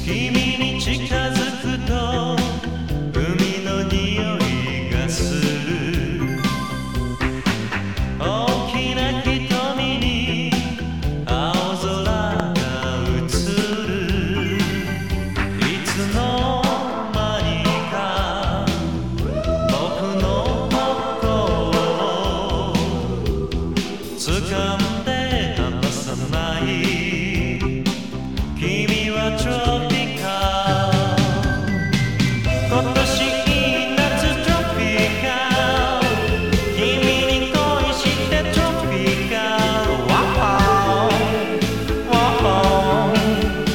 君に近づくと海の匂いがする。大きな瞳に青空が映る。いつの間にか僕の心を掴んで離さない。君はトロピカル。今年